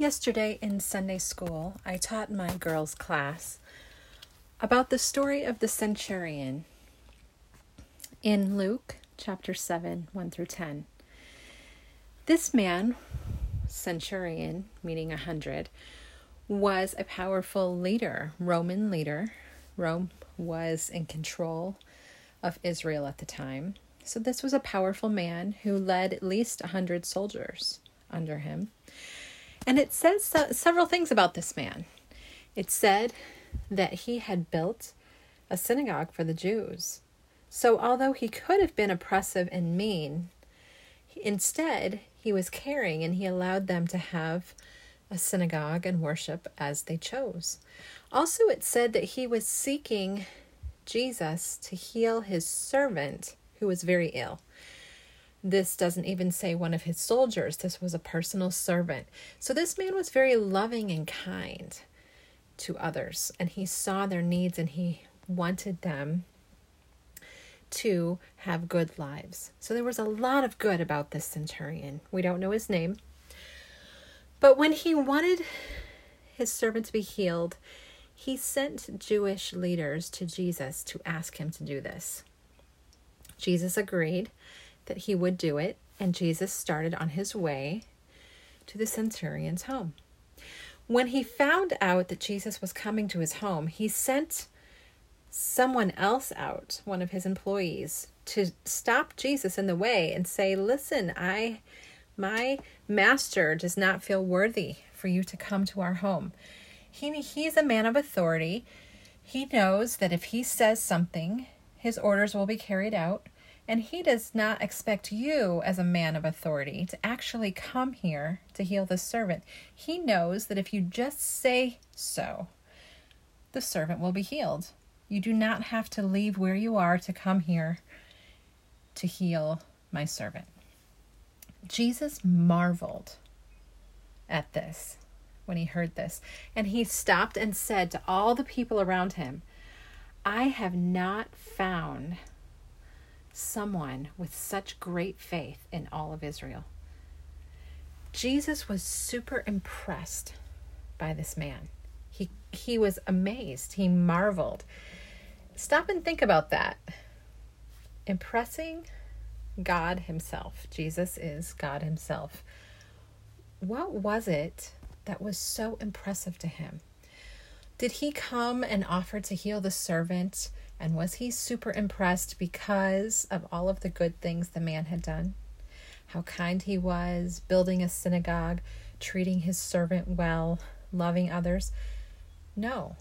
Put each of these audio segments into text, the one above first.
Yesterday in Sunday school, I taught my girls' class about the story of the centurion in Luke chapter 7, 1 through 10. This man, centurion, meaning 100, was a powerful leader, Roman leader. Rome was in control of Israel at the time. So this was a powerful man who led at least 100 soldiers under him. And it says several things about this man. It said that he had built a synagogue for the Jews. So although he could have been oppressive and mean, instead he was caring and he allowed them to have a synagogue and worship as they chose. Also, it said that he was seeking Jesus to heal his servant who was very ill. This doesn't even say one of his soldiers. This was a personal servant. So this man was very loving and kind to others, and he saw their needs and he wanted them to have good lives. So there was a lot of good about this centurion. We don't know his name. But when he wanted his servant to be healed, he sent Jewish leaders to Jesus to ask him to do this. Jesus agreed that he would do it, and Jesus started on his way to the centurion's home. When he found out that Jesus was coming to his home, he sent someone else out, one of his employees, to stop Jesus in the way and say, "Listen, my master does not feel worthy for you to come to our home. He's a man of authority. He knows that if he says something, his orders will be carried out. And he does not expect you as a man of authority to actually come here to heal the servant. He knows that if you just say so, the servant will be healed. You do not have to leave where you are to come here to heal my servant." Jesus marveled at this when he heard this. And he stopped and said to all the people around him, "I have not found someone with such great faith in all of Israel." Jesus was super impressed by this man. He was amazed. He marveled. Stop and think about that. Impressing God himself. Jesus is God himself. What was it that was so impressive to him? Did he come and offer to heal the servant? And was he super impressed because of all of the good things the man had done? How kind he was, building a synagogue, treating his servant well, loving others? No.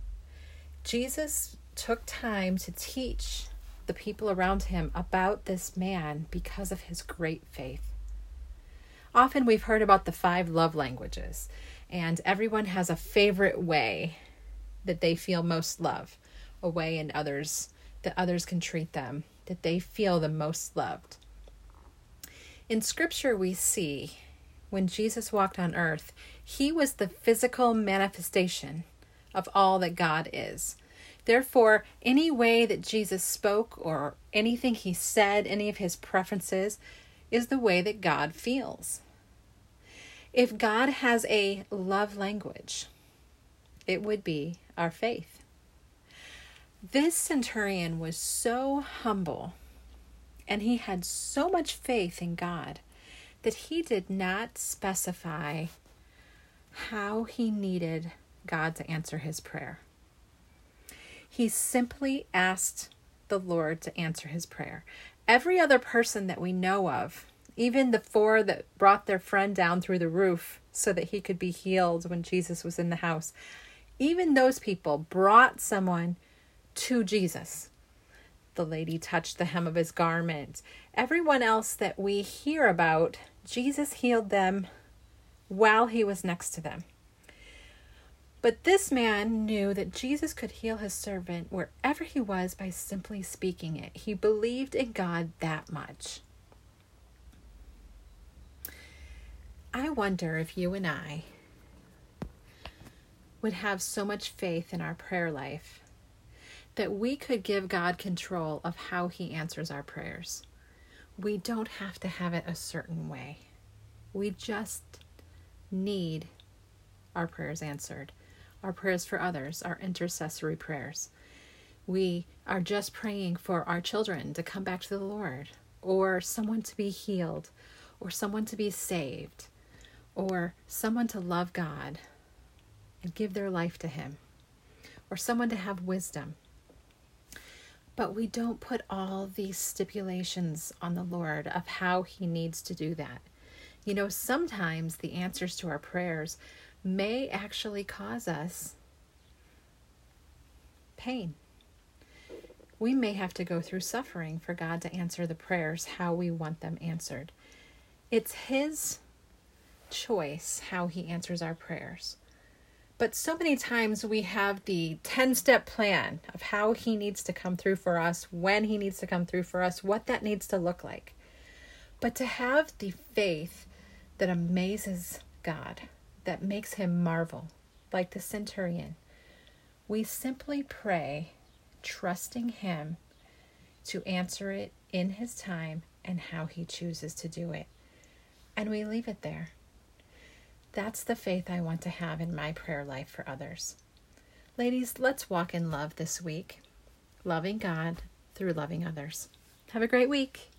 Jesus took time to teach the people around him about this man because of his great faith. Often we've heard about the 5 love languages, and everyone has a favorite way that they feel most love. A way in others that others can treat them, that they feel the most loved. In Scripture, we see when Jesus walked on earth, he was the physical manifestation of all that God is. Therefore, any way that Jesus spoke or anything he said, any of his preferences, is the way that God feels. If God has a love language, it would be our faith. This centurion was so humble and he had so much faith in God that he did not specify how he needed God to answer his prayer. He simply asked the Lord to answer his prayer. Every other person that we know of, even the 4 that brought their friend down through the roof so that he could be healed when Jesus was in the house, even those people brought someone to Jesus. The lady touched the hem of his garment. Everyone else that we hear about, Jesus healed them while he was next to them. But this man knew that Jesus could heal his servant wherever he was by simply speaking it. He believed in God that much. I wonder if you and I would have so much faith in our prayer life that we could give God control of how he answers our prayers. We don't have to have it a certain way. We just need our prayers answered. Our prayers for others, our intercessory prayers. We are just praying for our children to come back to the Lord, or someone to be healed, or someone to be saved, or someone to love God and give their life to Him, or someone to have wisdom. But we don't put all these stipulations on the Lord of how He needs to do that. You know, sometimes the answers to our prayers may actually cause us pain. We may have to go through suffering for God to answer the prayers how we want them answered. It's His choice how He answers our prayers. But so many times we have the 10-step plan of how He needs to come through for us, when He needs to come through for us, what that needs to look like. But to have the faith that amazes God, that makes Him marvel, like the centurion, we simply pray, trusting Him to answer it in His time and how He chooses to do it. And we leave it there. That's the faith I want to have in my prayer life for others. Ladies, let's walk in love this week, loving God through loving others. Have a great week.